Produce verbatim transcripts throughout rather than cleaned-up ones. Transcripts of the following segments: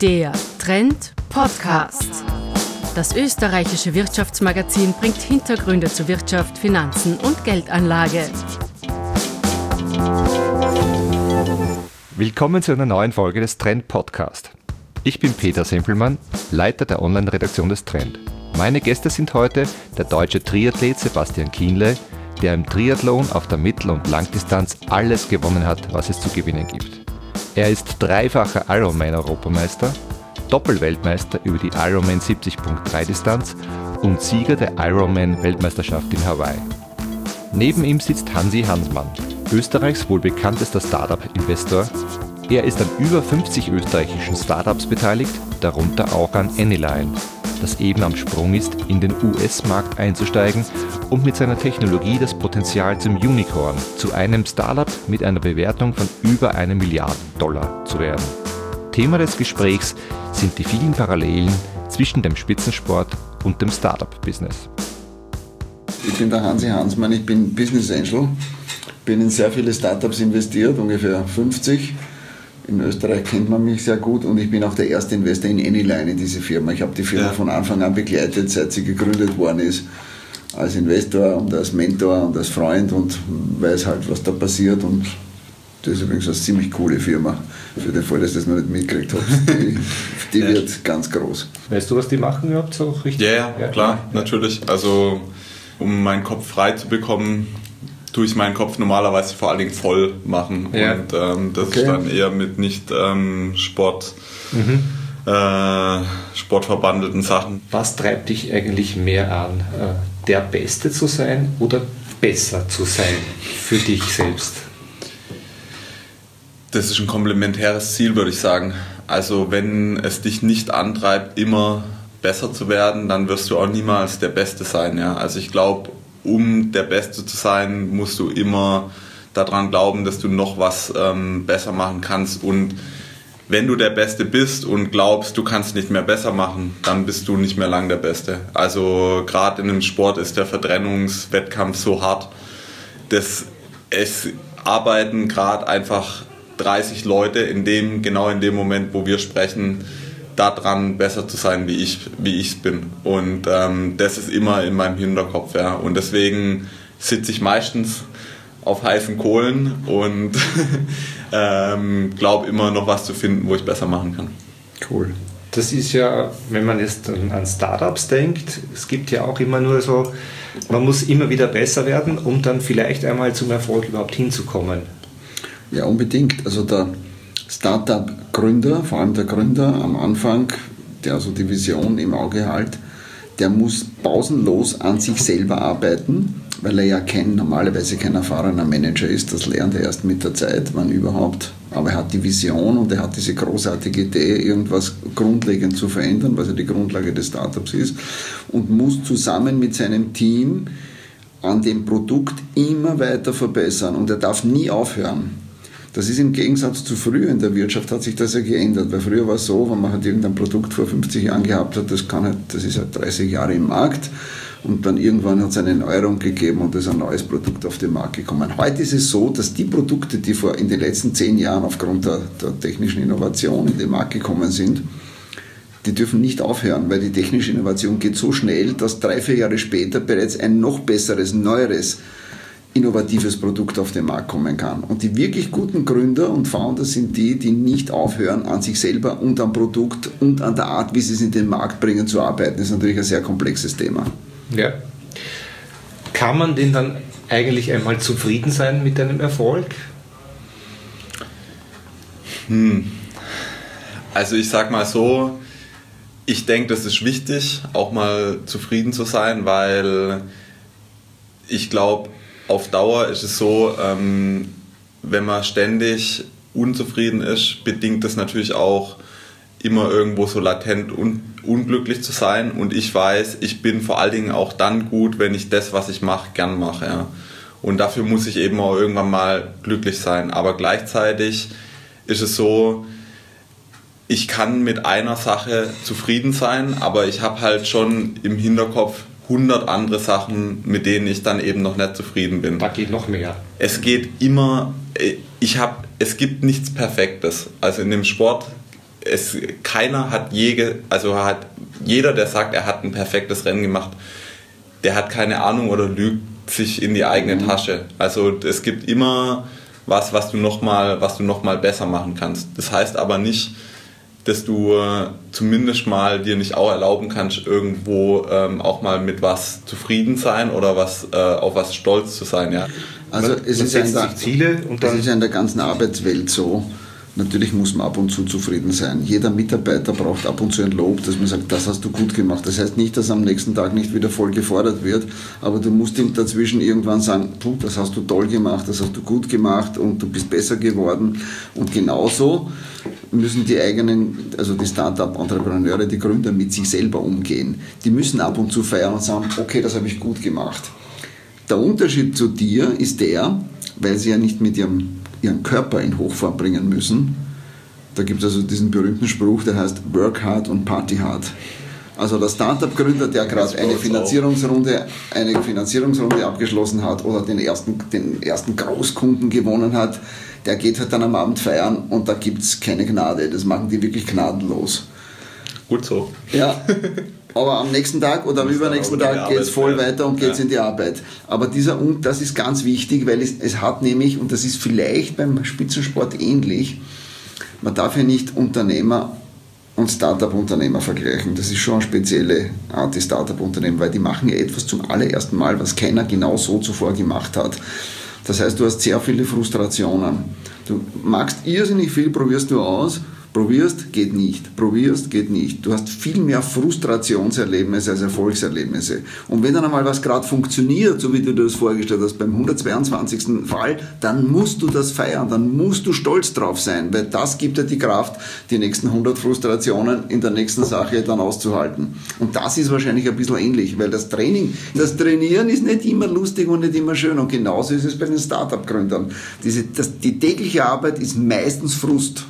Der Trend Podcast. Das österreichische Wirtschaftsmagazin bringt Hintergründe zu Wirtschaft, Finanzen und Geldanlage. Willkommen zu einer neuen Folge des Trend Podcast. Ich bin Peter Sempelmann, Leiter der Online-Redaktion des Trend. Meine Gäste sind heute der deutsche Triathlet Sebastian Kienle, der im Triathlon auf der Mittel- und Langdistanz alles gewonnen hat, was es zu gewinnen gibt. Er ist dreifacher Ironman-Europameister, Doppelweltmeister über die Ironman siebzig Komma drei Distanz und Sieger der Ironman-Weltmeisterschaft in Hawaii. Neben ihm sitzt Hansi Hansmann, Österreichs wohl bekanntester Startup-Investor. Er ist an über fünfzig österreichischen Startups beteiligt, darunter auch an Anyline, das eben am Sprung ist, in den U S-Markt einzusteigen und mit seiner Technologie das Potenzial zum Unicorn, zu einem Startup mit einer Bewertung von über eine Milliarde Dollar zu werden. Thema des Gesprächs sind die vielen Parallelen zwischen dem Spitzensport und dem Startup-Business. Ich bin der Hansi Hansmann, ich bin Business Angel, bin in sehr viele Startups investiert, ungefähr fünfzig. In Österreich kennt man mich sehr gut und ich bin auch der erste Investor in Anyline, in diese Firma. Ich habe die Firma ja. von Anfang an begleitet, seit sie gegründet worden ist, als Investor und als Mentor und als Freund und weiß halt, was da passiert. Und das ist übrigens eine ziemlich coole Firma, für den Fall, dass du das noch nicht mitgekriegt hast. Die, die ja. wird ganz groß. Weißt du, was die machen überhaupt so richtig? Ja, ja, ja klar, ja. natürlich. Also um meinen Kopf frei zu bekommen, tue ich meinen Kopf normalerweise vor allen Dingen voll machen. Ja. Und ähm, das okay. ist dann eher mit nicht ähm, Sport, mhm. äh, sportverbandelten Sachen. Was treibt dich eigentlich mehr an? Der Beste zu sein oder besser zu sein für dich selbst? Das ist ein komplementäres Ziel, würde ich sagen. Also wenn es dich nicht antreibt, immer besser zu werden, dann wirst du auch niemals der Beste sein. Ja? Also ich glaube, um der Beste zu sein, musst du immer daran glauben, dass du noch was ähm, besser machen kannst. Und wenn du der Beste bist und glaubst, du kannst nicht mehr besser machen, dann bist du nicht mehr lang der Beste. Also gerade in einem Sport ist der Verdrängungswettkampf so hart, dass es arbeiten gerade einfach dreißig Leute in dem, genau in dem Moment, wo wir sprechen, daran besser zu sein, wie ich wie ich es bin. Und ähm, das ist immer in meinem Hinterkopf. Ja. Und deswegen sitze ich meistens auf heißen Kohlen und ähm, glaube immer noch was zu finden, wo ich besser machen kann. Cool. Das ist ja, wenn man jetzt an Startups denkt, es gibt ja auch immer nur so, man muss immer wieder besser werden, um dann vielleicht einmal zum Erfolg überhaupt hinzukommen. Ja, unbedingt. Also der Startup-Gründer, vor allem der Gründer am Anfang, der also die Vision im Auge hat, der muss pausenlos an sich selber arbeiten, weil er ja kein, normalerweise kein erfahrener Manager ist. Das lernt er erst mit der Zeit, wann überhaupt. Aber er hat die Vision und er hat diese großartige Idee, irgendwas grundlegend zu verändern, was ja die Grundlage des Startups ist, und muss zusammen mit seinem Team an dem Produkt immer weiter verbessern und er darf nie aufhören. Das ist im Gegensatz zu früher in der Wirtschaft, hat sich das ja geändert, weil früher war es so, wenn man halt irgendein Produkt vor fünfzig Jahren gehabt hat, das, kann halt, das ist halt dreißig Jahre im Markt und dann irgendwann hat es eine Neuerung gegeben und es ist ein neues Produkt auf den Markt gekommen. Heute ist es so, dass die Produkte, die vor in den letzten zehn Jahren aufgrund der, der technischen Innovation in den Markt gekommen sind, die dürfen nicht aufhören, weil die technische Innovation geht so schnell, dass drei, vier Jahre später bereits ein noch besseres, neueres innovatives Produkt auf den Markt kommen kann. Und die wirklich guten Gründer und Founder sind die, die nicht aufhören, an sich selber und am Produkt und an der Art, wie sie es in den Markt bringen, zu arbeiten. Das ist natürlich ein sehr komplexes Thema. Ja. Kann man denn dann eigentlich einmal zufrieden sein mit einem Erfolg? Hm. Also ich sag mal so, ich denke, das ist wichtig, auch mal zufrieden zu sein, weil ich glaube, auf Dauer ist es so, ähm, wenn man ständig unzufrieden ist, bedingt das natürlich auch immer irgendwo so latent un- unglücklich zu sein. Und ich weiß, ich bin vor allen Dingen auch dann gut, wenn ich das, was ich mache, gern mache. Ja. Und dafür muss ich eben auch irgendwann mal glücklich sein. Aber gleichzeitig ist es so, ich kann mit einer Sache zufrieden sein, aber ich habe halt schon im Hinterkopf hundert andere Sachen, mit denen ich dann eben noch nicht zufrieden bin. Da geht noch mehr. Es geht immer, ich habe, es gibt nichts Perfektes. Also in dem Sport es, keiner hat je, also hat, jeder, der sagt, er hat ein perfektes Rennen gemacht, der hat keine Ahnung oder lügt sich in die eigene mhm. Tasche. Also es gibt immer was, was du nochmal, was du noch mal besser machen kannst. Das heißt aber nicht, dass du äh, zumindest mal dir nicht auch erlauben kannst, irgendwo ähm, auch mal mit was zufrieden sein oder was, äh, auf was stolz zu sein. Ja. Also man, es, man ist ja in der, Ziele und dann es ist ja in der ganzen Arbeitswelt so, natürlich muss man ab und zu zufrieden sein. Jeder Mitarbeiter braucht ab und zu ein Lob, dass man sagt, das hast du gut gemacht. Das heißt nicht, dass am nächsten Tag nicht wieder voll gefordert wird, aber du musst ihm dazwischen irgendwann sagen, du, das hast du toll gemacht, das hast du gut gemacht und du bist besser geworden. Und genauso müssen die eigenen, also die Start-up-Entrepreneure, die Gründer mit sich selber umgehen. Die müssen ab und zu feiern und sagen, okay, das habe ich gut gemacht. Der Unterschied zu dir ist der, weil sie ja nicht mit ihrem, ihren Körper in Hochform bringen müssen. Da gibt es also diesen berühmten Spruch, der heißt Work hard und Party hard. Also der Start-up-Gründer, der gerade eine Finanzierungsrunde, eine Finanzierungsrunde abgeschlossen hat oder den ersten, den ersten Großkunden gewonnen hat, der geht halt dann am Abend feiern und da gibt es keine Gnade. Das machen die wirklich gnadenlos. Gut so. Ja, aber am nächsten Tag oder am übernächsten Tag geht es voll weiter und geht es ja. in die Arbeit. Aber dieser, und das ist ganz wichtig, weil es, es hat nämlich, und das ist vielleicht beim Spitzensport ähnlich, man darf ja nicht Unternehmer und Start-up-Unternehmer vergleichen. Das ist schon eine spezielle Art, die Start-up-Unternehmen, weil die machen ja etwas zum allerersten Mal, was keiner genau so zuvor gemacht hat. Das heißt, du hast sehr viele Frustrationen. Du magst irrsinnig viel, probierst du aus, probierst, geht nicht, probierst, geht nicht. Du hast viel mehr Frustrationserlebnisse als Erfolgserlebnisse. Und wenn dann einmal was gerade funktioniert, so wie du dir das vorgestellt hast, beim hundertzweiundzwanzigsten Fall, dann musst du das feiern, dann musst du stolz drauf sein, weil das gibt dir die Kraft, die nächsten hundert Frustrationen in der nächsten Sache dann auszuhalten. Und das ist wahrscheinlich ein bisschen ähnlich, weil das Training, das Trainieren ist nicht immer lustig und nicht immer schön. Und genauso ist es bei den Start-up-Gründern. Diese, das, die tägliche Arbeit ist meistens Frust.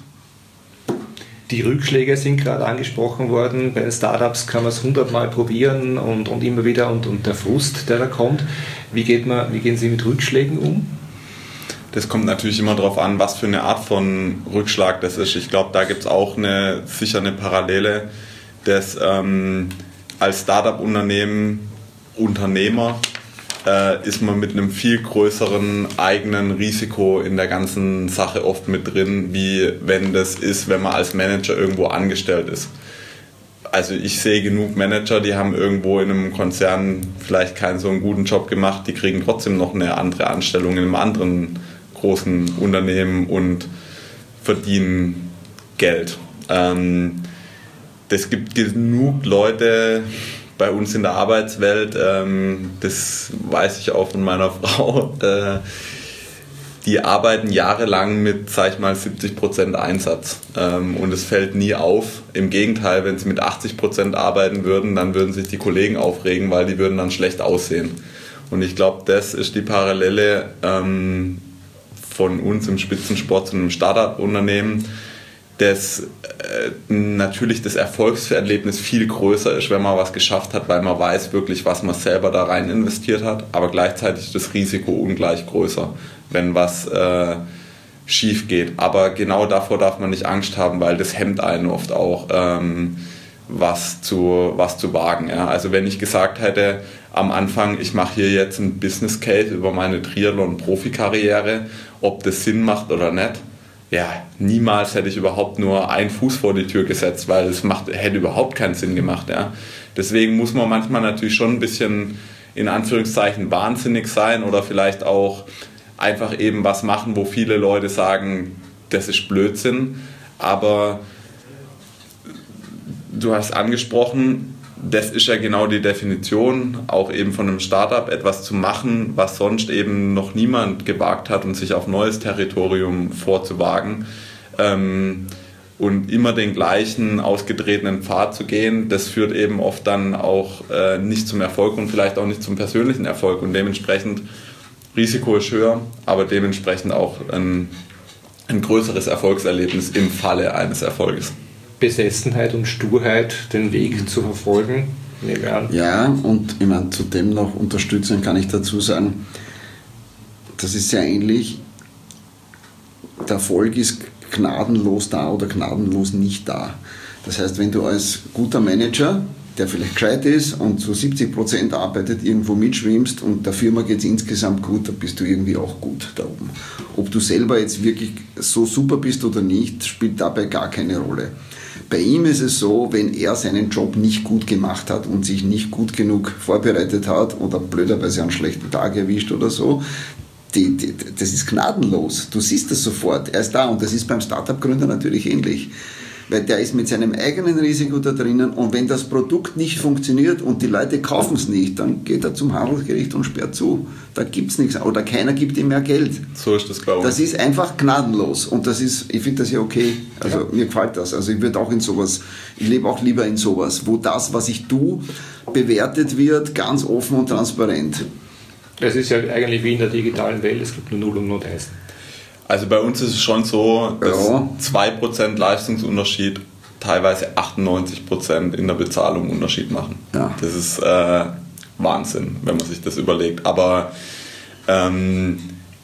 Die Rückschläge sind gerade angesprochen worden. Bei den Startups kann man es hundertmal probieren und, und immer wieder und, und der Frust, der da kommt. Wie, geht man, wie gehen Sie mit Rückschlägen um? Das kommt natürlich immer darauf an, was für eine Art von Rückschlag das ist. Ich glaube, da gibt es auch eine, sicher eine Parallele, dass ähm, als Startup-Unternehmen, Unternehmer, äh, ist man mit einem viel größeren eigenen Risiko in der ganzen Sache oft mit drin, wie wenn das ist, wenn man als Manager irgendwo angestellt ist. Also ich sehe genug Manager, die haben irgendwo in einem Konzern vielleicht keinen so einen guten Job gemacht, die kriegen trotzdem noch eine andere Anstellung in einem anderen großen Unternehmen und verdienen Geld. Ähm, es gibt genug Leute bei uns in der Arbeitswelt, ähm, das weiß ich auch von meiner Frau, äh, die arbeiten jahrelang mit, sag ich mal, siebzig Prozent Einsatz. Ähm, und es fällt nie auf. Im Gegenteil, wenn sie mit achtzig Prozent arbeiten würden, dann würden sich die Kollegen aufregen, weil die würden dann schlecht aussehen. Und ich glaube, das ist die Parallele ähm, von uns im Spitzensport zu einem Startup-Unternehmen, dass äh, natürlich das Erfolgserlebnis viel größer ist, wenn man was geschafft hat, weil man weiß wirklich, was man selber da rein investiert hat, aber gleichzeitig ist das Risiko ungleich größer, wenn was äh, schief geht. Aber genau davor darf man nicht Angst haben, weil das hemmt einen oft auch, ähm, was, zu, was zu wagen. Ja? Also wenn ich gesagt hätte am Anfang, ich mache hier jetzt ein Business Case über meine Triathlon-Profikarriere, ob das Sinn macht oder nicht, ja, niemals hätte ich überhaupt nur einen Fuß vor die Tür gesetzt, weil es macht, hätte überhaupt keinen Sinn gemacht. Ja. Deswegen muss man manchmal natürlich schon ein bisschen in Anführungszeichen wahnsinnig sein oder vielleicht auch einfach eben was machen, wo viele Leute sagen, das ist Blödsinn. Aber du hast angesprochen, das ist ja genau die Definition, auch eben von einem Startup, etwas zu machen, was sonst eben noch niemand gewagt hat und sich auf neues Territorium vorzuwagen ähm, und immer den gleichen ausgetretenen Pfad zu gehen, das führt eben oft dann auch äh, nicht zum Erfolg und vielleicht auch nicht zum persönlichen Erfolg und dementsprechend Risiko ist höher, aber dementsprechend auch ein, ein größeres Erfolgserlebnis im Falle eines Erfolges. Besessenheit und Sturheit, den Weg zu verfolgen. Ja, und ich meine, zudem noch unterstützen kann ich dazu sagen, das ist sehr ähnlich. Der Erfolg ist gnadenlos da oder gnadenlos nicht da. Das heißt, wenn du als guter Manager, der vielleicht gescheit ist und zu siebzig Prozent arbeitet, irgendwo mitschwimmst und der Firma geht es insgesamt gut, dann bist du irgendwie auch gut da oben. Ob du selber jetzt wirklich so super bist oder nicht, spielt dabei gar keine Rolle. Bei ihm ist es so, wenn er seinen Job nicht gut gemacht hat und sich nicht gut genug vorbereitet hat oder blöderweise einen schlechten Tag erwischt oder so, die, die, das ist gnadenlos. Du siehst das sofort, er ist da und das ist beim Startup-Gründer natürlich ähnlich. Weil der ist mit seinem eigenen Risiko da drinnen und wenn das Produkt nicht funktioniert und die Leute kaufen es nicht, dann geht er zum Handelsgericht und sperrt zu. Da gibt es nichts oder keiner gibt ihm mehr Geld. So ist das, glaube ich. Das ist einfach gnadenlos und das ist, ich finde das ja okay. Also ja. Mir gefällt das. Also ich würde auch in sowas, ich lebe auch lieber in sowas, wo das, was ich tue, bewertet wird, ganz offen und transparent. Es ist ja eigentlich wie in der digitalen Welt, es gibt nur null und null eins. Also bei uns ist es schon so, dass ja. zwei Prozent Leistungsunterschied teilweise achtundneunzig Prozent in der Bezahlung Unterschied machen. Ja. Das ist äh, Wahnsinn, wenn man sich das überlegt. Aber ähm,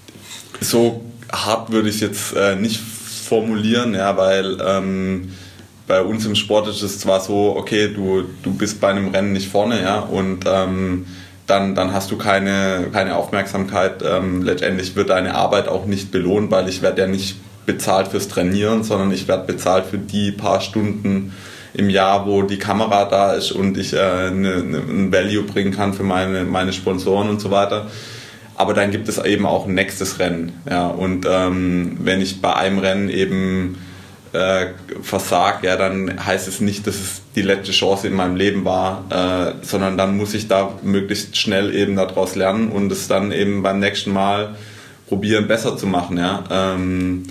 so hart würde ich es jetzt äh, nicht formulieren, ja, weil ähm, bei uns im Sport ist es zwar so, okay, du, du bist bei einem Rennen nicht vorne, ja, und ähm, Dann, dann hast du keine, keine Aufmerksamkeit. Ähm, letztendlich wird deine Arbeit auch nicht belohnt, weil ich werde ja nicht bezahlt fürs Trainieren, sondern ich werde bezahlt für die paar Stunden im Jahr, wo die Kamera da ist und ich äh, ne, ne, ein Value bringen kann für meine, meine Sponsoren und so weiter. Aber dann gibt es eben auch ein nächstes Rennen. Ja, und ähm, wenn ich bei einem Rennen eben Äh, versag, ja, dann heißt es nicht, dass es die letzte Chance in meinem Leben war, äh, sondern dann muss ich da möglichst schnell eben daraus lernen und es dann eben beim nächsten Mal probieren, besser zu machen. Ja. Ähm,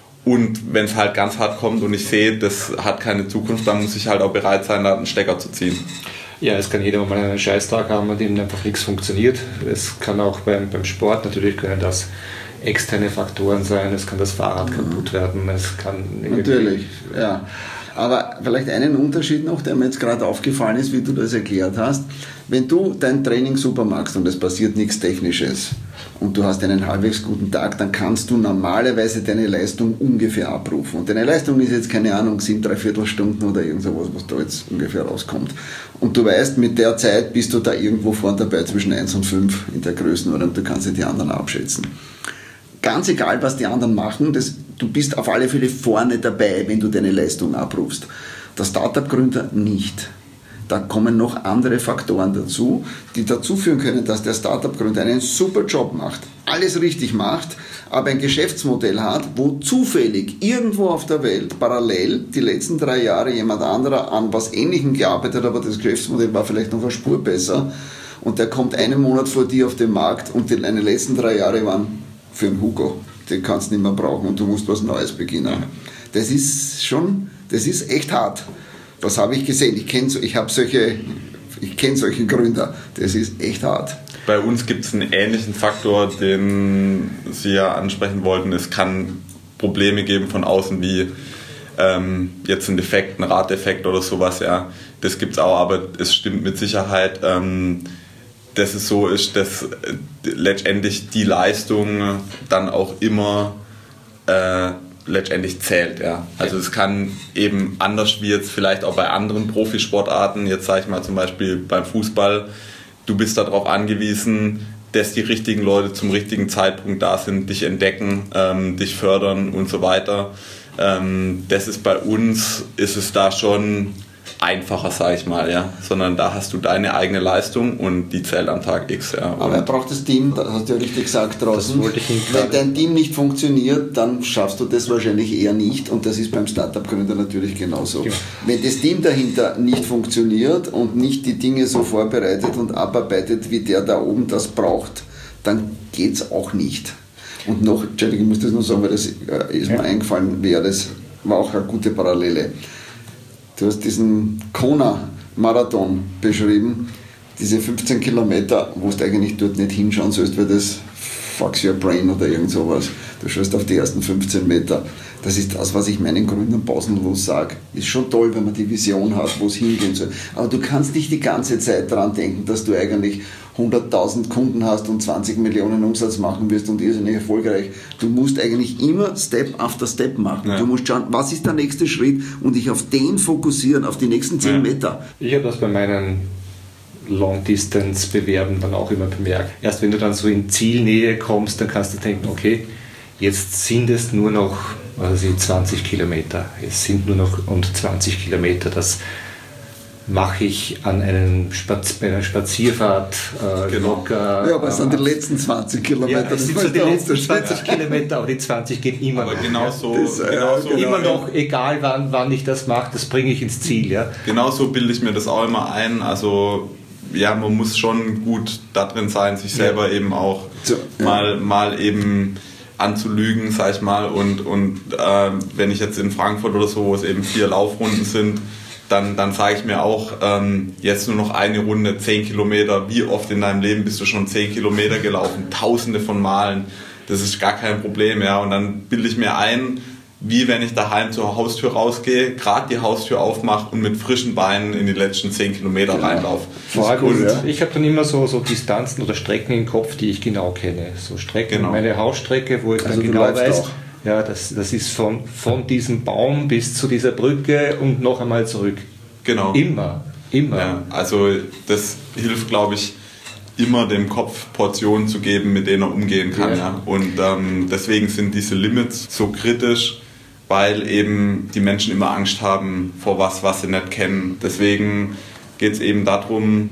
und wenn es halt ganz hart kommt und ich sehe, das hat keine Zukunft, dann muss ich halt auch bereit sein, da einen Stecker zu ziehen. Ja, es kann jeder mal einen Scheißtag haben, an dem einfach nichts funktioniert. Es kann auch beim, beim Sport natürlich können das externe Faktoren sein, es kann das Fahrrad kaputt werden, es kann... Natürlich, ja. Aber vielleicht einen Unterschied noch, der mir jetzt gerade aufgefallen ist, wie du das erklärt hast. Wenn du dein Training super machst und es passiert nichts Technisches und du hast einen halbwegs guten Tag, dann kannst du normalerweise deine Leistung ungefähr abrufen. Und deine Leistung ist jetzt, keine Ahnung, sieben, dreiviertel Stunden oder irgend sowas, was da jetzt ungefähr rauskommt. Und du weißt, mit der Zeit bist du da irgendwo vorne dabei zwischen eins und fünf in der Größenordnung, du kannst die anderen abschätzen. Ganz egal, was die anderen machen, das, du bist auf alle Fälle vorne dabei, wenn du deine Leistung abrufst. Der Startup-Gründer nicht. Da kommen noch andere Faktoren dazu, die dazu führen können, dass der Startup-Gründer einen super Job macht, alles richtig macht, aber ein Geschäftsmodell hat, wo zufällig irgendwo auf der Welt parallel die letzten drei Jahre jemand anderer an was Ähnlichem gearbeitet hat, aber das Geschäftsmodell war vielleicht noch eine Spur besser und der kommt einen Monat vor dir auf den Markt und die deine letzten drei Jahre waren für einen Hugo, den kannst du nicht mehr brauchen und du musst was Neues beginnen. Das ist schon, das ist echt hart. Das habe ich gesehen. Ich kenne ich habe solche, ich kenne solche Gründer. Das ist echt hart. Bei uns gibt es einen ähnlichen Faktor, den Sie ja ansprechen wollten. Es kann Probleme geben von außen wie ähm, jetzt ein Defekt, ein Raddefekt oder sowas. Ja, das gibt es auch, aber es stimmt mit Sicherheit. Ähm, dass es so ist, dass letztendlich die Leistung dann auch immer äh, letztendlich zählt. Ja. Also es kann eben anders wie jetzt vielleicht auch bei anderen Profisportarten, jetzt sage ich mal zum Beispiel beim Fußball, du bist darauf angewiesen, dass die richtigen Leute zum richtigen Zeitpunkt da sind, dich entdecken, ähm, dich fördern und so weiter. Ähm, das ist bei uns, ist es da schon einfacher, sage ich mal, ja, sondern da hast du deine eigene Leistung und die zählt am Tag X. Ja. Aber er braucht das Team, das hast du ja richtig gesagt draußen. Wenn dein Team nicht funktioniert, dann schaffst du das wahrscheinlich eher nicht und das ist beim Startup-Gründer natürlich genauso. Ja. Wenn das Team dahinter nicht funktioniert und nicht die Dinge so vorbereitet und abarbeitet, wie der da oben das braucht, dann geht es auch nicht. Und noch, Entschuldigung, ich muss das nur sagen, weil das ist mir ja. eingefallen, wer das war auch eine gute Parallele. Du hast diesen Kona-Marathon beschrieben, diese fünfzehn Kilometer, wo du eigentlich dort nicht hinschauen sollst, weil das fucks your brain oder irgend sowas. du schaust auf die ersten fünfzehn Meter. Das ist das, was ich meinen Gründern pausenlos sage. Ist schon toll, wenn man die Vision hat, wo es hingehen soll. Aber du kannst nicht die ganze Zeit daran denken, dass du eigentlich hunderttausend Kunden hast und zwanzig Millionen Umsatz machen wirst und irrsinnig erfolgreich. Du musst eigentlich immer Step after Step machen. Ja. Du musst schauen, was ist der nächste Schritt und dich auf den fokussieren, auf die nächsten zehn ja. Meter. Ich habe das bei meinen Long-Distance-Bewerben dann auch immer bemerkt. Erst wenn du dann so in Zielnähe kommst, dann kannst du denken, okay, jetzt sind es nur noch also zwanzig Kilometer. Es sind nur noch und zwanzig Kilometer. Das mache ich an einem Spaz- bei einer Spazierfahrt äh, genau. locker. Ja, aber es sind die letzten zwanzig Kilometer. Ja, es sind so die letzten zwanzig Kilometer, aber die zwanzig gehen immer aber noch. Genau so, das, äh, genau so immer noch, egal wann, wann ich das mache, das bringe ich ins Ziel. Ja. Genau so bilde ich mir das auch immer ein. Also ja, man muss schon gut da drin sein, sich selber ja. eben auch so, ja. mal, mal eben anzulügen, sag ich mal. Und, und äh, wenn ich jetzt in Frankfurt oder so, wo es eben vier Laufrunden sind, dann, dann sage ich mir auch, ähm, jetzt nur noch eine Runde, zehn Kilometer. Wie oft in deinem Leben bist du schon zehn Kilometer gelaufen? Tausende von Malen. Das ist gar kein Problem. Ja. Und dann bilde ich mir ein, wie wenn ich daheim zur Haustür rausgehe, gerade die Haustür aufmache und mit frischen Beinen in die letzten zehn Kilometer genau. reinlaufe. Vor allem, cool, ja. Ich habe dann immer so, so Distanzen oder Strecken im Kopf, die ich genau kenne. So Strecken, genau. meine Hausstrecke, wo ich also dann genau weiß, auch. ja, das, das ist von, von diesem Baum bis zu dieser Brücke und noch einmal zurück. Genau. Immer, immer. Ja, also das hilft, glaube ich, immer dem Kopf Portionen zu geben, mit denen er umgehen kann. Ja. Ja. Und ähm, deswegen sind diese Limits so kritisch, weil eben die Menschen immer Angst haben vor was, was sie nicht kennen. Deswegen geht es eben darum,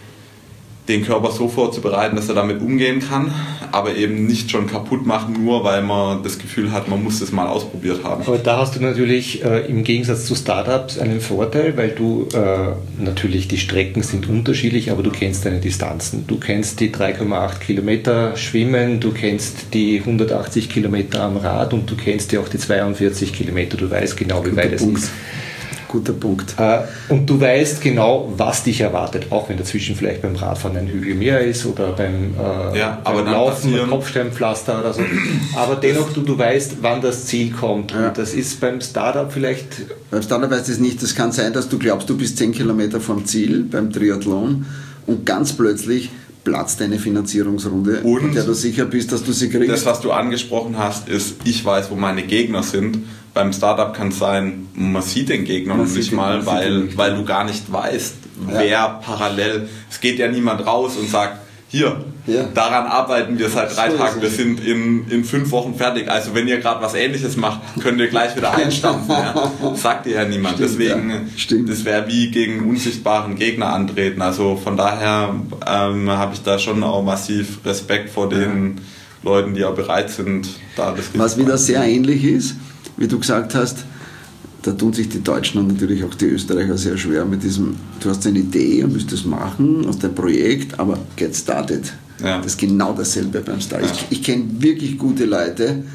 den Körper so vorzubereiten, dass er damit umgehen kann, aber eben nicht schon kaputt machen, nur weil man das Gefühl hat, man muss das mal ausprobiert haben. Aber da hast du natürlich äh, im Gegensatz zu Startups einen Vorteil, weil du äh, natürlich die Strecken sind unterschiedlich, aber du kennst deine Distanzen. Du kennst die drei Komma acht Kilometer Schwimmen, du kennst die hundertachtzig Kilometer am Rad und du kennst ja auch die zweiundvierzig Kilometer. Du weißt genau, wie weit es ist. Guter Punkt. Und du weißt genau, was dich erwartet, auch wenn dazwischen vielleicht beim Radfahren ein Hügel mehr ist oder beim, äh, ja, beim Laufen mit Kopfsteinpflaster oder so. Aber dennoch, du, du weißt, wann das Ziel kommt. Ja. Und das ist beim Startup vielleicht... Beim Startup weißt du es nicht. Das kann sein, dass du glaubst, du bist zehn Kilometer vom Ziel beim Triathlon und ganz plötzlich platzt deine Finanzierungsrunde, und in der du sicher bist, dass du sie kriegst. Das, was du angesprochen hast, ist, ich weiß, wo meine Gegner sind. Beim Startup kann es sein, man sieht den Gegner noch nicht mal, weil, weil du gar nicht weißt, ja. wer parallel... Es geht ja niemand raus und sagt, hier, ja. daran arbeiten wir seit drei so Tagen, wir sind in, in fünf Wochen fertig. Also wenn ihr gerade was Ähnliches macht, könnt ihr gleich wieder einstampfen. Ja? Das sagt dir ja niemand. Stimmt, Deswegen, ja. das wäre wie gegen einen unsichtbaren Gegner antreten. Also von daher ähm, habe ich da schon auch massiv Respekt vor den ja. Leuten, die auch bereit sind, da das Risiko Was wieder sehr ähnlich ist, wie du gesagt hast, da tun sich die Deutschen und natürlich auch die Österreicher sehr schwer mit diesem, du hast eine Idee und willst das machen, aus deinem Projekt, aber get started. Ja. Das ist genau dasselbe beim Start. Ja. Ich, ich kenne wirklich gute Leute,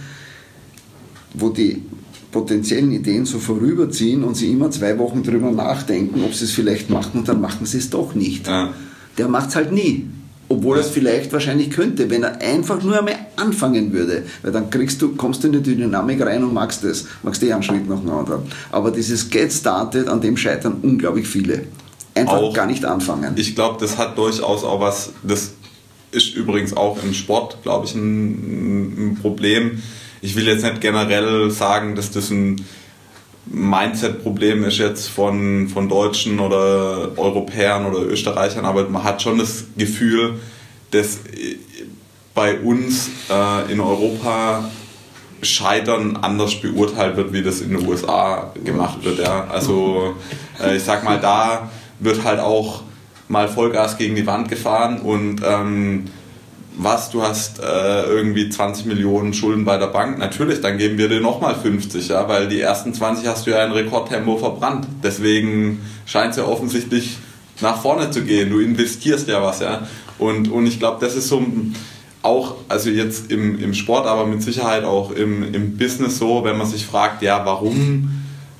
wo die potenziellen Ideen so vorüberziehen und sie immer zwei Wochen drüber nachdenken, ob sie es vielleicht machen und dann machen sie es doch nicht. Ja. Der macht es halt nie. Obwohl er es vielleicht wahrscheinlich könnte, wenn er einfach nur einmal anfangen würde. Weil dann kriegst du, kommst du in die Dynamik rein und magst es. Magst eh einen Schritt nach dem anderen. Aber dieses Get Started, an dem scheitern unglaublich viele. Einfach auch, gar nicht anfangen. Ich glaube, das hat durchaus auch was, das ist übrigens auch im Sport, glaube ich, ein, ein Problem. Ich will jetzt nicht generell sagen, dass das ein Mindset-Problem ist jetzt von, von Deutschen oder Europäern oder Österreichern, aber man hat schon das Gefühl, dass bei uns äh, in Europa Scheitern anders beurteilt wird, wie das in den U S A gemacht wird. Ja. Also äh, ich sag mal, da wird halt auch mal Vollgas gegen die Wand gefahren und ähm, was, du hast äh, irgendwie zwanzig Millionen Schulden bei der Bank, natürlich, dann geben wir dir nochmal fünfzig, ja, weil die ersten zwanzig hast du ja in Rekordtempo verbrannt. Deswegen scheint es ja offensichtlich nach vorne zu gehen. Du investierst ja was, ja. Und, und ich glaube, das ist so auch, also jetzt im, im Sport, aber mit Sicherheit auch im, im Business so, wenn man sich fragt, ja, warum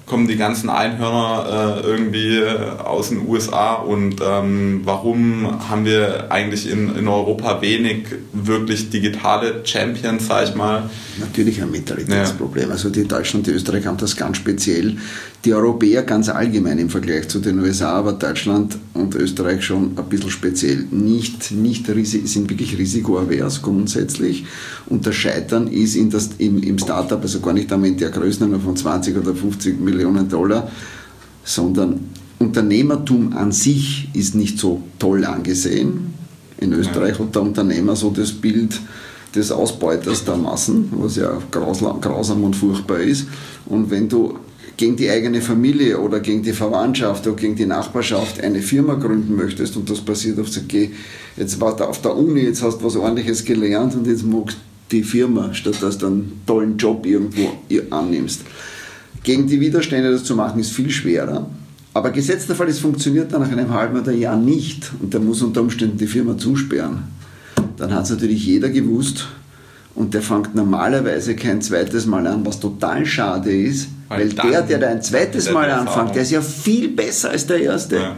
kommen die ganzen Einhörner äh, irgendwie aus den U S A und ähm, warum haben wir eigentlich in, in Europa wenig wirklich digitale Champions, sag ich mal? Natürlich ein Mentalitätsproblem. Ja. Also die Deutschland, die Österreich haben das ganz speziell. Die Europäer ganz allgemein im Vergleich zu den U S A, aber Deutschland und Österreich schon ein bisschen speziell. Nicht, nicht sind wirklich risikoavers grundsätzlich und das Scheitern ist in das, im, im Startup, also gar nicht einmal in der Größenordnung von zwanzig oder fünfzig Millionen Dollar, sondern Unternehmertum an sich ist nicht so toll angesehen. In Österreich hat der Unternehmer so das Bild des Ausbeuters der Massen, was ja grausam und furchtbar ist. Und wenn du gegen die eigene Familie oder gegen die Verwandtschaft oder gegen die Nachbarschaft eine Firma gründen möchtest und das passiert auf, okay, jetzt war da auf der Uni, jetzt hast du was Ordentliches gelernt und jetzt magst du die Firma, statt dass du einen tollen Job irgendwo annimmst. Gegen die Widerstände das zu machen, ist viel schwerer. Aber gesetzt der Fall, es funktioniert dann nach einem halben oder Jahr nicht und der muss unter Umständen die Firma zusperren. Dann hat es natürlich jeder gewusst und der fängt normalerweise kein zweites Mal an, was total schade ist, weil, weil der, der da ein zweites Mal anfängt, der ist ja viel besser als der Erste. Ja.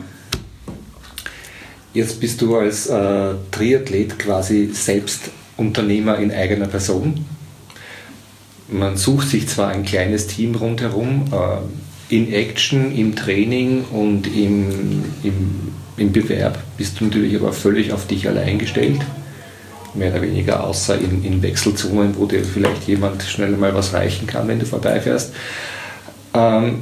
Jetzt bist du als äh, Triathlet quasi selbst Unternehmer in eigener Person. Man sucht sich zwar ein kleines Team rundherum, äh, in Action, im Training und im, im, im Bewerb bist du natürlich aber völlig auf dich allein gestellt. Mehr oder weniger, außer in, in Wechselzonen, wo dir vielleicht jemand schnell mal was reichen kann, wenn du vorbeifährst. Ähm,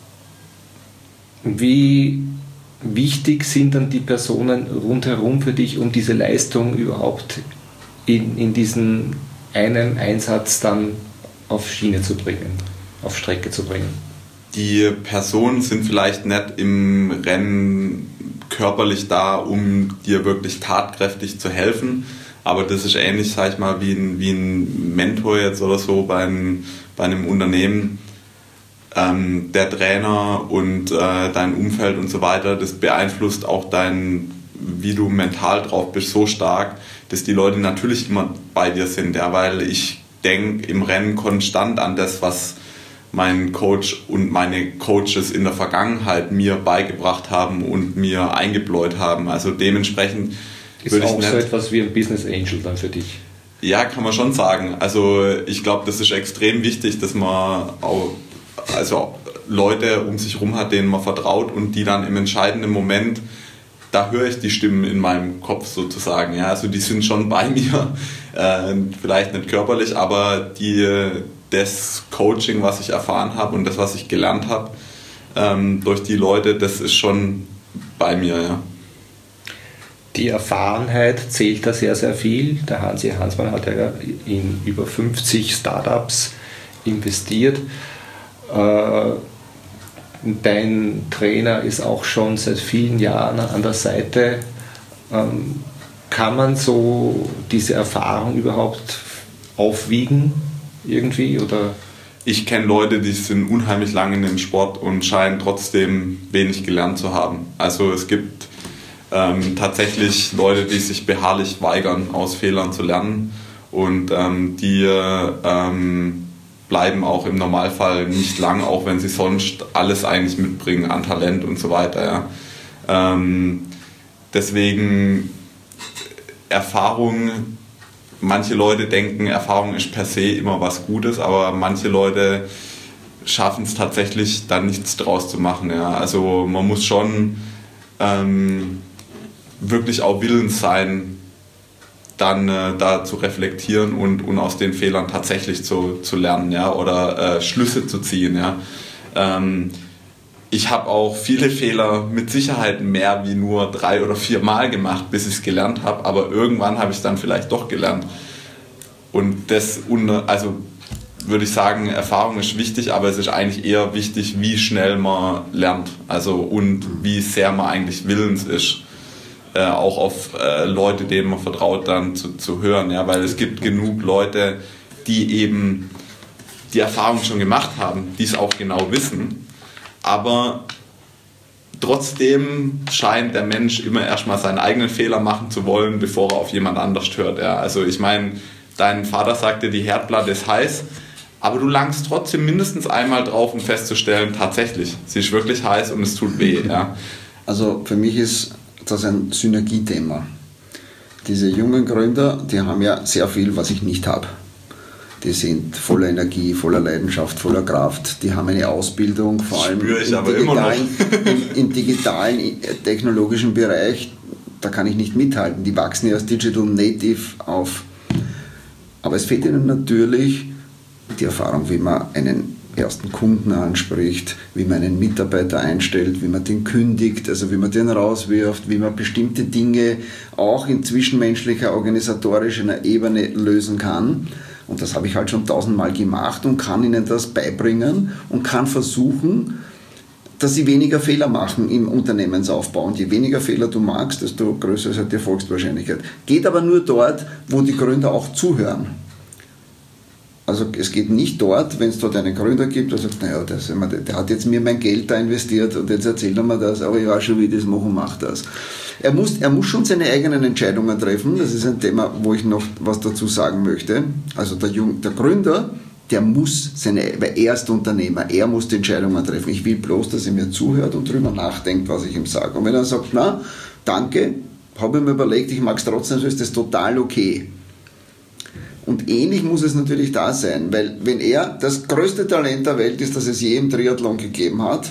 wie wichtig sind dann die Personen rundherum für dich, um diese Leistung überhaupt in, in diesen einen Einsatz dann auf Schiene zu bringen, auf Strecke zu bringen? Die Personen sind vielleicht nicht im Rennen körperlich da, um dir wirklich tatkräftig zu helfen, aber das ist ähnlich, sag ich mal, wie ein, wie ein Mentor jetzt oder so bei einem, bei einem Unternehmen. Ähm, der Trainer und äh, dein Umfeld und so weiter, das beeinflusst auch dein, wie du mental drauf bist, so stark, dass die Leute natürlich immer bei dir sind, ja, weil ich denke im Rennen konstant an das, was mein Coach und meine Coaches in der Vergangenheit mir beigebracht haben und mir eingebläut haben. Also dementsprechend ist würde ich auch nicht, so etwas wie ein Business Angel dann für dich? Ja, kann man schon sagen. Also ich glaube, das ist extrem wichtig, dass man auch also Leute um sich herum hat, denen man vertraut und die dann im entscheidenden Moment, da höre ich die Stimmen in meinem Kopf sozusagen. Ja, also die sind schon bei mir, äh, vielleicht nicht körperlich, aber die, das Coaching, was ich erfahren habe und das, was ich gelernt habe ähm, durch die Leute, das ist schon bei mir. Ja. Die Erfahrenheit zählt da sehr, sehr viel. Der Hansi Hansmann hat ja in über fünfzig Startups investiert. Dein Trainer ist auch schon seit vielen Jahren an der Seite. Kann man so diese Erfahrung überhaupt aufwiegen irgendwie? Oder? Ich kenne Leute, die sind unheimlich lange in dem Sport und scheinen trotzdem wenig gelernt zu haben. Also es gibt ähm, tatsächlich Leute, die sich beharrlich weigern, aus Fehlern zu lernen und ähm, die ähm, bleiben auch im Normalfall nicht lang, auch wenn sie sonst alles eigentlich mitbringen an Talent und so weiter. Ja. Ähm, deswegen Erfahrung, manche Leute denken, Erfahrung ist per se immer was Gutes, aber manche Leute schaffen es tatsächlich, dann nichts draus zu machen. Ja. Also man muss schon ähm, wirklich auch willens sein, dann äh, da zu reflektieren und, und aus den Fehlern tatsächlich zu, zu lernen, ja, oder äh, Schlüsse zu ziehen. Ja. Ähm, ich habe auch viele Fehler mit Sicherheit mehr wie nur drei oder vier Mal gemacht, bis ich es gelernt habe, aber irgendwann habe ich es dann vielleicht doch gelernt. Und das, also würde ich sagen, Erfahrung ist wichtig, aber es ist eigentlich eher wichtig, wie schnell man lernt, also und wie sehr man eigentlich willens ist. Äh, auch auf äh, Leute, denen man vertraut, dann zu, zu hören, ja, weil es gibt genug Leute, die eben die Erfahrung schon gemacht haben, die es auch genau wissen, aber trotzdem scheint der Mensch immer erstmal seinen eigenen Fehler machen zu wollen, bevor er auf jemand anders hört. Ja. Also ich meine, dein Vater sagte, die Herdplatte ist heiß, aber du langst trotzdem mindestens einmal drauf, um festzustellen, tatsächlich, sie ist wirklich heiß und es tut weh. Ja. Also für mich ist das ein Synergiethema. Diese jungen Gründer, die haben ja sehr viel, was ich nicht habe. Die sind voller Energie, voller Leidenschaft, voller Kraft. Die haben eine Ausbildung, vor allem Spür ich im, aber digitalen, immer noch. im, im digitalen, technologischen Bereich. Da kann ich nicht mithalten. Die wachsen ja als Digital Native auf. Aber es fehlt ihnen natürlich die Erfahrung, wie man einen ersten Kunden anspricht, wie man einen Mitarbeiter einstellt, wie man den kündigt, also wie man den rauswirft, wie man bestimmte Dinge auch in zwischenmenschlicher, organisatorischer Ebene lösen kann. Und das habe ich halt schon tausendmal gemacht und kann ihnen das beibringen und kann versuchen, dass sie weniger Fehler machen im Unternehmensaufbau. Und je weniger Fehler du machst, desto größer ist halt die Erfolgswahrscheinlichkeit. Geht aber nur dort, wo die Gründer auch zuhören. Also es geht nicht dort, wenn es dort einen Gründer gibt, der sagt, naja, das, der hat jetzt mir mein Geld da investiert und jetzt erzählt er mir das, aber ich weiß schon, wie ich das mache und mache das. Er muss, er muss schon seine eigenen Entscheidungen treffen. Das ist ein Thema, wo ich noch was dazu sagen möchte. Also der, Jung, der Gründer, der muss seine, weil er ist Unternehmer, er muss die Entscheidungen treffen. Ich will bloß, dass er mir zuhört und drüber nachdenkt, was ich ihm sage. Und wenn er sagt, na, danke, habe ich mir überlegt, ich mag es trotzdem, so ist das total okay. Und ähnlich muss es natürlich da sein, weil wenn er das größte Talent der Welt ist, das es je im Triathlon gegeben hat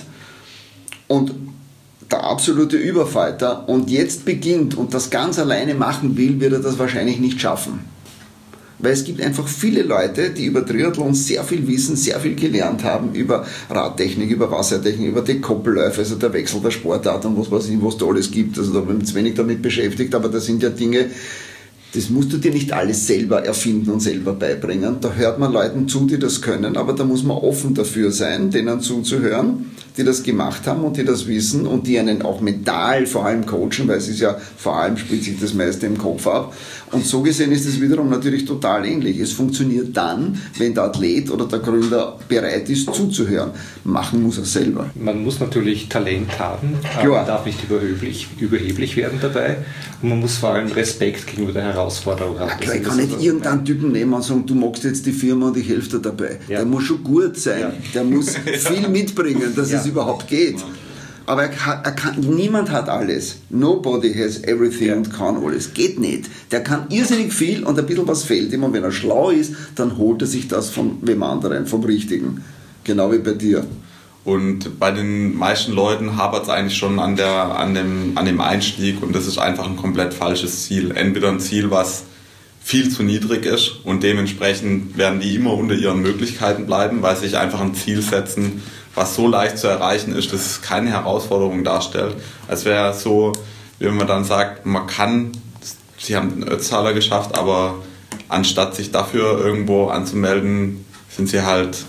und der absolute Überfighter und jetzt beginnt und das ganz alleine machen will, wird er das wahrscheinlich nicht schaffen. Weil es gibt einfach viele Leute, die über Triathlon sehr viel wissen, sehr viel gelernt haben, über Radtechnik, über Wassertechnik, über die Koppelläufe, also der Wechsel der Sportart und was weiß ich, was da alles gibt. Also da bin ich wenig damit beschäftigt, aber das sind ja Dinge, das musst du dir nicht alles selber erfinden und selber beibringen. Da hört man Leuten zu, die das können, aber da muss man offen dafür sein, denen zuzuhören, die das gemacht haben und die das wissen und die einen auch mental vor allem coachen, weil es ist ja vor allem, spielt sich das meiste im Kopf ab. Und so gesehen ist es wiederum natürlich total ähnlich. Es funktioniert dann, wenn der Athlet oder der Gründer bereit ist zuzuhören. Machen muss er selber. Man muss natürlich Talent haben, aber Klar. man darf nicht überheblich, überheblich werden dabei und man muss vor allem Respekt gegenüber der Herausforderung haben. Ja, ich kann nicht irgendeinen Typen nehmen und sagen, du magst jetzt die Firma und ich helfe dir dabei. Ja. Der muss schon gut sein, Ja. der muss viel mitbringen, dass Ja. es überhaupt geht. Aber er kann, er kann, niemand hat alles. Nobody has everything Ja. und kann alles. Geht nicht. Der kann irrsinnig viel und ein bisschen was fehlt ihm. Und wenn er schlau ist, dann holt er sich das von wem anderen, vom Richtigen. Genau wie bei dir. Und bei den meisten Leuten hapert es eigentlich schon an, der, an, dem, an dem Einstieg und das ist einfach ein komplett falsches Ziel. Entweder ein Ziel, was viel zu niedrig ist und dementsprechend werden die immer unter ihren Möglichkeiten bleiben, weil sie sich einfach ein Ziel setzen, was so leicht zu erreichen ist, dass es keine Herausforderung darstellt. Als wäre so, wie wenn man dann sagt, man kann, sie haben den Ötztaler geschafft, aber anstatt sich dafür irgendwo anzumelden, sind sie halt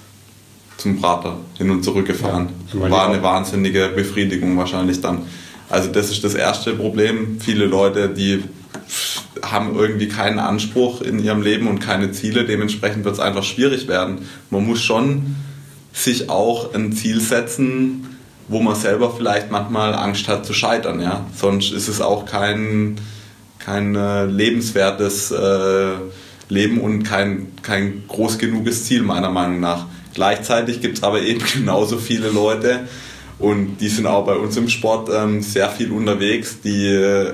zum Prater hin und zurück gefahren. Ja, war eine wahnsinnige Befriedigung wahrscheinlich dann. Also das ist das erste Problem. Viele Leute, die haben irgendwie keinen Anspruch in ihrem Leben und keine Ziele, dementsprechend wird es einfach schwierig werden. Man muss schon sich auch ein Ziel setzen, wo man selber vielleicht manchmal Angst hat zu scheitern. Ja? Sonst ist es auch kein, kein äh, lebenswertes äh, Leben und kein, kein groß genuges Ziel meiner Meinung nach. Gleichzeitig gibt es aber eben genauso viele Leute und die sind auch bei uns im Sport ähm, sehr viel unterwegs, die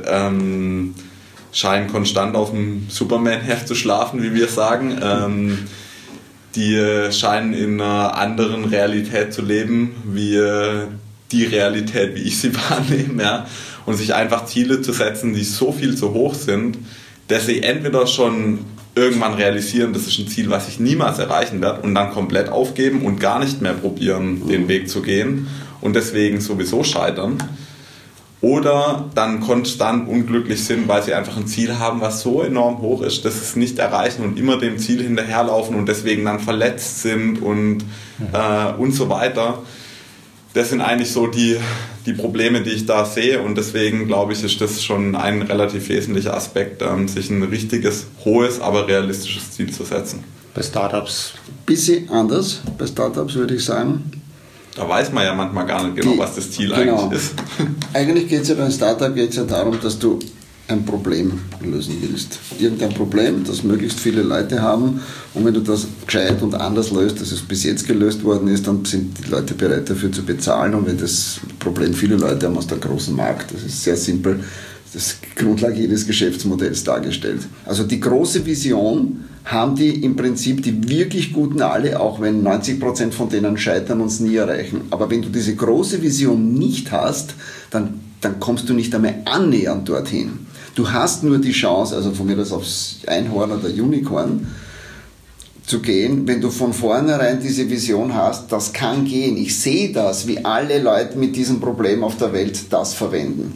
ähm, scheinen konstant auf dem Superman-Heft zu schlafen, wie wir sagen. Ähm, die äh, scheinen in einer anderen Realität zu leben, wie äh, die Realität, wie ich sie wahrnehme. Ja? Und sich einfach Ziele zu setzen, die so viel zu hoch sind, dass sie entweder schon irgendwann realisieren, das ist ein Ziel, was ich niemals erreichen werde und dann komplett aufgeben und gar nicht mehr probieren, den Weg zu gehen und deswegen sowieso scheitern. Oder dann konstant unglücklich sind, weil sie einfach ein Ziel haben, was so enorm hoch ist, dass sie es nicht erreichen und immer dem Ziel hinterherlaufen und deswegen dann verletzt sind und, äh, und so weiter. Das sind eigentlich so die, die Probleme, die ich da sehe und deswegen glaube ich, ist das schon ein relativ wesentlicher Aspekt, ähm, sich ein richtiges, hohes, aber realistisches Ziel zu setzen. Bei Startups? Bisschen anders. Bei Startups würde ich sagen. Da weiß man ja manchmal gar nicht genau, die, was das Ziel genau. eigentlich ist. Eigentlich geht es ja beim Startup geht's ja darum, dass du ein Problem lösen willst. Irgendein Problem, das möglichst viele Leute haben, und wenn du das gescheit und anders löst, als es bis jetzt gelöst worden ist, dann sind die Leute bereit dafür zu bezahlen, und wenn das Problem viele Leute haben aus der großen Markt, das ist sehr simpel, das ist die Grundlage jedes Geschäftsmodells dargestellt. Also die große Vision haben die im Prinzip die wirklich Guten alle, auch wenn neunzig Prozent von denen scheitern und es nie erreichen. Aber wenn du diese große Vision nicht hast, dann, dann kommst du nicht einmal annähernd dorthin. Du hast nur die Chance, also von mir das aufs Einhorn oder Unicorn zu gehen, wenn du von vornherein diese Vision hast, das kann gehen. Ich sehe das, wie alle Leute mit diesem Problem auf der Welt das verwenden.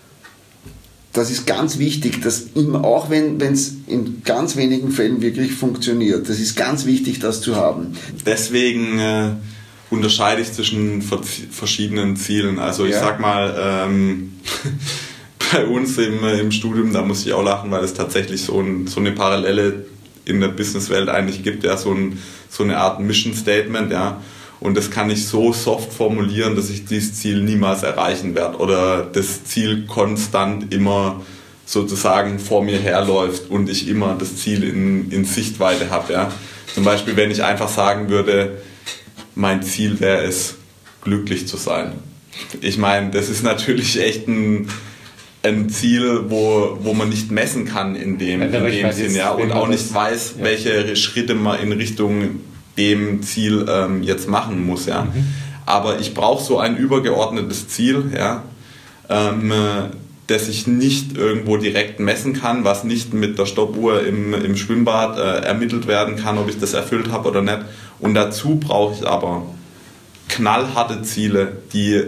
Das ist ganz wichtig, dass immer, auch wenn es in ganz wenigen Fällen wirklich funktioniert, das ist ganz wichtig, das zu haben. Deswegen äh, unterscheide ich zwischen verschiedenen Zielen. Also ich ja. sag mal, ähm, bei uns im, im Studium, da muss ich auch lachen, weil es tatsächlich so, ein, so eine Parallele in der Businesswelt eigentlich gibt, ja, so, ein, so eine Art Mission Statement, ja. Und das kann ich so soft formulieren, dass ich dieses Ziel niemals erreichen werde oder das Ziel konstant immer sozusagen vor mir herläuft und ich immer das Ziel in, in Sichtweite habe. Ja. Zum Beispiel, wenn ich einfach sagen würde, mein Ziel wäre es, glücklich zu sein. Ich meine, das ist natürlich echt ein, ein Ziel, wo, wo man nicht messen kann in dem, in dem Sinn, ja, und auch nicht weiß, ja. welche Schritte man in Richtung dem Ziel ähm, jetzt machen muss. Ja. Mhm. Aber ich brauche so ein übergeordnetes Ziel, ja, ähm, das ich nicht irgendwo direkt messen kann, was nicht mit der Stoppuhr im, im Schwimmbad äh, ermittelt werden kann, ob ich das erfüllt habe oder nicht. Und dazu brauche ich aber knallharte Ziele, die,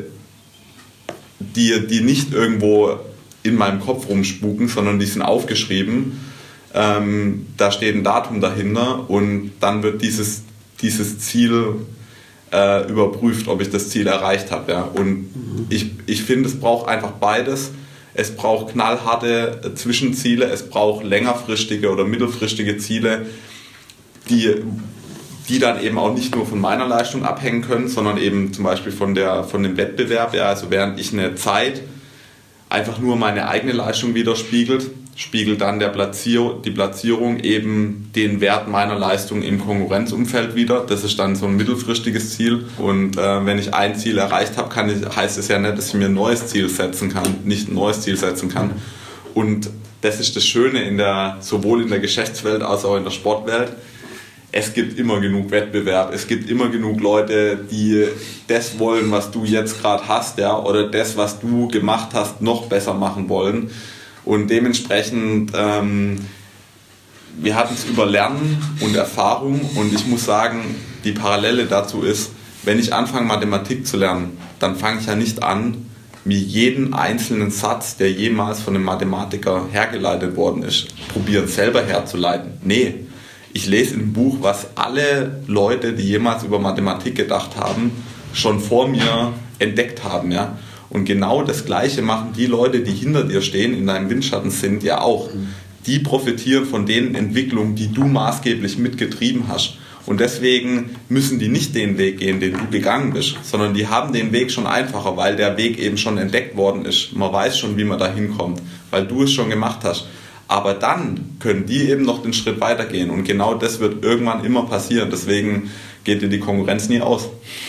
die, die nicht irgendwo in meinem Kopf rumspuken, sondern die sind aufgeschrieben. Ähm, da steht ein Datum dahinter und dann wird dieses dieses Ziel äh, überprüft, ob ich das Ziel erreicht habe. Ja. Und mhm. ich, ich finde, es braucht einfach beides. Es braucht knallharte äh, Zwischenziele, es braucht längerfristige oder mittelfristige Ziele, die, die dann eben auch nicht nur von meiner Leistung abhängen können, sondern eben zum Beispiel von, der, von dem Wettbewerb. Ja. Also während ich eine Zeit einfach nur meine eigene Leistung widerspiegelt, spiegelt dann der Platzier- die Platzierung eben den Wert meiner Leistung im Konkurrenzumfeld wider. Das ist dann so ein mittelfristiges Ziel. Und äh, wenn ich ein Ziel erreicht habe, kann ich, heißt es ja nicht, dass ich mir ein neues Ziel setzen kann, nicht ein neues Ziel setzen kann. Und das ist das Schöne in der, sowohl in der Geschäftswelt als auch in der Sportwelt. Es gibt immer genug Wettbewerb, es gibt immer genug Leute, die das wollen, was du jetzt gerade hast, ja, oder das, was du gemacht hast, noch besser machen wollen. Und dementsprechend, ähm, wir hatten es über Lernen und Erfahrung, und ich muss sagen, die Parallele dazu ist, wenn ich anfange, Mathematik zu lernen, dann fange ich ja nicht an, mir jeden einzelnen Satz, der jemals von einem Mathematiker hergeleitet worden ist, probieren selber herzuleiten. Nee, ich lese in einem Buch, was alle Leute, die jemals über Mathematik gedacht haben, schon vor mir entdeckt haben, ja. Und genau das Gleiche machen die Leute, die hinter dir stehen, in deinem Windschatten sind, ja auch. Die profitieren von den Entwicklungen, die du maßgeblich mitgetrieben hast. Und deswegen müssen die nicht den Weg gehen, den du gegangen bist, sondern die haben den Weg schon einfacher, weil der Weg eben schon entdeckt worden ist. Man weiß schon, wie man da hinkommt, weil du es schon gemacht hast. Aber dann können die eben noch den Schritt weitergehen. Und genau das wird irgendwann immer passieren. Deswegen geht dir die Konkurrenz nie aus.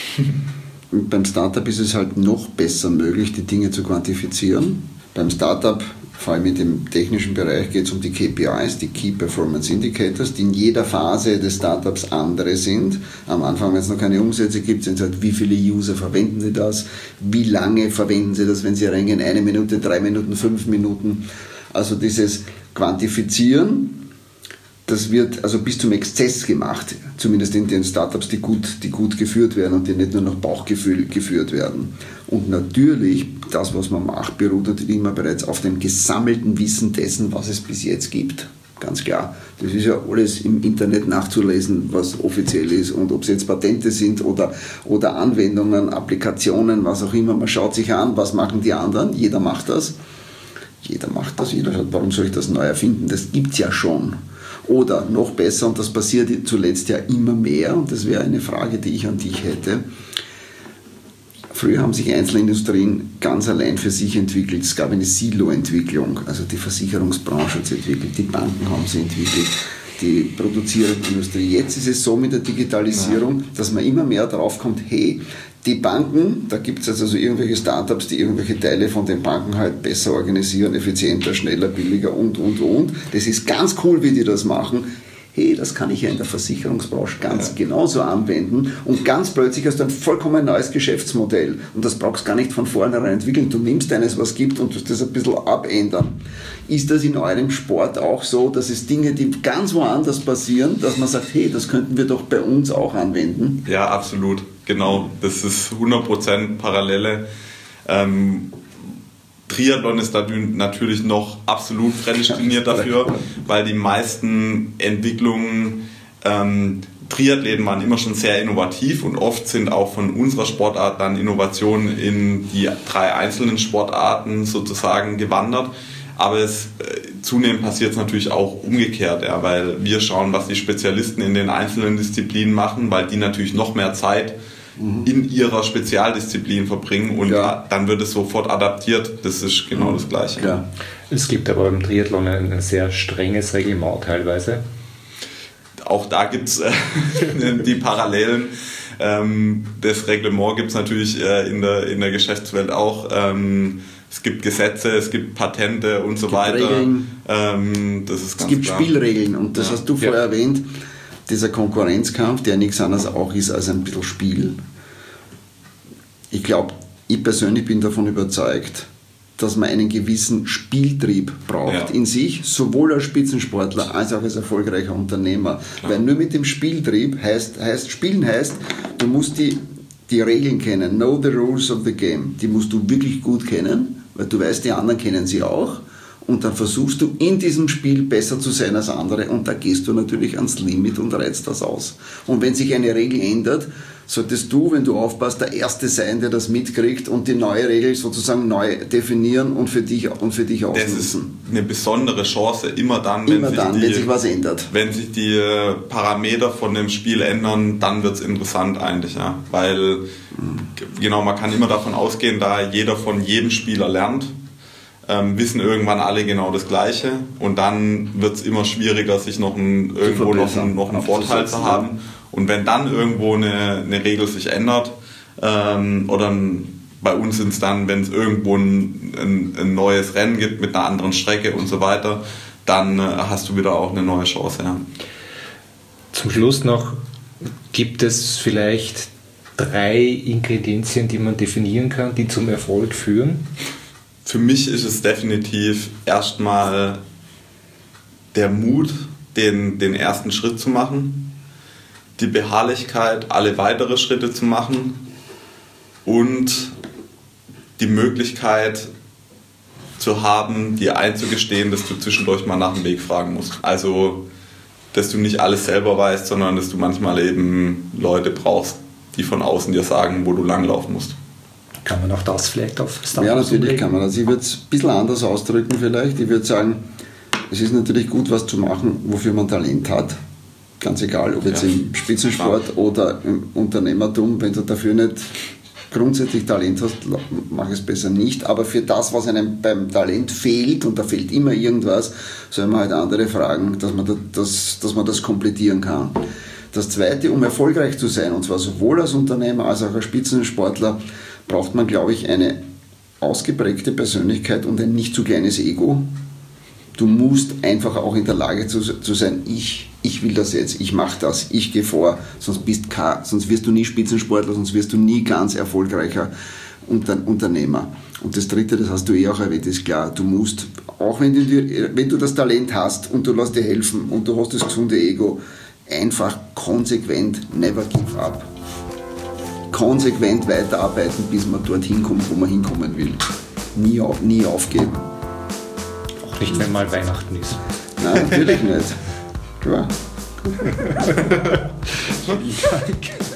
Beim Startup ist es halt noch besser möglich, die Dinge zu quantifizieren. Beim Startup, vor allem in dem technischen Bereich, geht es um die K P Is, die Key Performance Indicators, die in jeder Phase des Startups andere sind. Am Anfang, wenn es noch keine Umsätze gibt, sind es halt, wie viele User verwenden sie das, wie lange verwenden sie das, wenn sie reingehen, eine Minute, drei Minuten, fünf Minuten. Also dieses Quantifizieren, das wird also bis zum Exzess gemacht, zumindest in den Startups, die gut, die gut geführt werden und die nicht nur nach Bauchgefühl geführt werden. Und natürlich, das, was man macht, beruht natürlich immer bereits auf dem gesammelten Wissen dessen, was es bis jetzt gibt. Ganz klar. Das ist ja alles im Internet nachzulesen, was offiziell ist, und ob es jetzt Patente sind oder, oder Anwendungen, Applikationen, was auch immer. Man schaut sich an, was machen die anderen, jeder macht das. Jeder macht das, jeder schaut, warum soll ich das neu erfinden? Das gibt es ja schon. Oder noch besser, und das passiert zuletzt ja immer mehr, und das wäre eine Frage, die ich an dich hätte, Früher haben sich einzelne Industrien ganz allein für sich entwickelt. Es gab eine Silo-Entwicklung, also die Versicherungsbranche hat sie entwickelt, die Banken haben sie entwickelt, die produzierende Industrie. Jetzt ist es so mit der Digitalisierung, dass man immer mehr drauf kommt, hey, die Banken, da gibt es also so irgendwelche Startups, die irgendwelche Teile von den Banken halt besser organisieren, effizienter, schneller, billiger und, und, und. Das ist ganz cool, wie die das machen. Hey, das kann ich ja in der Versicherungsbranche ganz ja. genauso anwenden und ganz plötzlich hast du ein vollkommen neues Geschäftsmodell und das brauchst du gar nicht von vornherein entwickeln. Du nimmst eines, was gibt und tust das ein bisschen abändern. Ist das in eurem Sport auch so, dass es Dinge, die ganz woanders passieren, dass man sagt, hey, das könnten wir doch bei uns auch anwenden? Ja, absolut. Genau. Das ist hundert Prozent Parallele. Ähm, Triathlon ist natürlich noch absolut prädestiniert dafür, weil die meisten Entwicklungen, ähm, Triathleten waren immer schon sehr innovativ und oft sind auch von unserer Sportart dann Innovationen in die drei einzelnen Sportarten sozusagen gewandert. Aber es, äh, zunehmend passiert es natürlich auch umgekehrt, ja, weil wir schauen, was die Spezialisten in den einzelnen Disziplinen machen, weil die natürlich noch mehr Zeit in ihrer Spezialdisziplin verbringen und ja. dann wird es sofort adaptiert. Das ist genau das Gleiche. Ja. Es gibt aber im Triathlon ein sehr strenges Reglement teilweise. Auch da gibt es äh, die Parallelen. Ähm, das Reglement gibt es natürlich äh, in, der, in der Geschäftswelt auch. Ähm, es gibt Gesetze, es gibt Patente und so es gibt weiter. Regeln. Ähm, das ist es ganz gibt klar. Spielregeln und das ja. hast du vorher ja. erwähnt. Dieser Konkurrenzkampf, der nichts anderes auch ist als ein bisschen Spiel. Ich glaube, ich persönlich bin davon überzeugt, dass man einen gewissen Spieltrieb braucht ja. in sich, sowohl als Spitzensportler als auch als erfolgreicher Unternehmer. Klar. Weil nur mit dem Spieltrieb heißt, heißt Spielen heißt, du musst die, die Regeln kennen, know the rules of the game. Die musst du wirklich gut kennen, weil du weißt, die anderen kennen sie auch. Und dann versuchst du in diesem Spiel besser zu sein als andere und da gehst du natürlich ans Limit und reizt das aus. Und wenn sich eine Regel ändert, solltest du, wenn du aufpasst, der Erste sein, der das mitkriegt und die neue Regel sozusagen neu definieren und für dich, und für dich ausnutzen. Das ist eine besondere Chance, immer dann, wenn, immer sich, dann die, wenn sich was ändert. Wenn sich die Parameter von dem Spiel ändern, dann wird es interessant eigentlich. Ja? Weil mhm. genau, man kann immer davon ausgehen, da jeder von jedem Spieler lernt, Ähm, wissen irgendwann alle genau das Gleiche und dann wird es immer schwieriger, sich noch ein, irgendwo noch, ein, noch einen Vorteil zu haben. Und wenn dann irgendwo eine, eine Regel sich ändert, ähm, oder ein, bei uns sind es dann, wenn es irgendwo ein, ein, ein neues Rennen gibt mit einer anderen Strecke und so weiter, dann äh, hast du wieder auch eine neue Chance. Ja. Zum Schluss noch, gibt es vielleicht drei Ingredienzien, die man definieren kann, die zum Erfolg führen? Für mich ist es definitiv erstmal der Mut, den, den ersten Schritt zu machen, die Beharrlichkeit, alle weitere Schritte zu machen und die Möglichkeit zu haben, dir einzugestehen, dass du zwischendurch mal nach dem Weg fragen musst. Also, dass du nicht alles selber weißt, sondern dass du manchmal eben Leute brauchst, die von außen dir sagen, wo du langlaufen musst. Kann man auch das vielleicht auf Startups Ja, natürlich umlegen? kann man das. Ich würde es ein bisschen anders ausdrücken vielleicht. Ich würde sagen, es ist natürlich gut, was zu machen, wofür man Talent hat. Ganz egal, ob jetzt ja. im Spitzensport oder im Unternehmertum. Wenn du dafür nicht grundsätzlich Talent hast, mach es besser nicht. Aber für das, was einem beim Talent fehlt, und da fehlt immer irgendwas, soll man halt andere fragen, dass man das, dass man das komplettieren kann. Das Zweite, um erfolgreich zu sein, und zwar sowohl als Unternehmer als auch als Spitzensportler, braucht man, glaube ich, eine ausgeprägte Persönlichkeit und ein nicht zu kleines Ego. Du musst einfach auch in der Lage zu, zu sein, ich, ich will das jetzt, ich mache das, ich gehe vor, sonst, bist kein, sonst wirst du nie Spitzensportler, sonst wirst du nie ganz erfolgreicher Unter, Unternehmer. Und das Dritte, das hast du eh auch erwähnt, ist klar, du musst, auch wenn du, wenn du das Talent hast und du lässt dir helfen und du hast das gesunde Ego, einfach konsequent never give up. Konsequent weiterarbeiten, bis man dorthin kommt, wo man hinkommen will. Nie, auf, nie aufgeben. Auch nicht, wenn mal Weihnachten ist. Nein, natürlich nicht. Klar. Vielen Dank.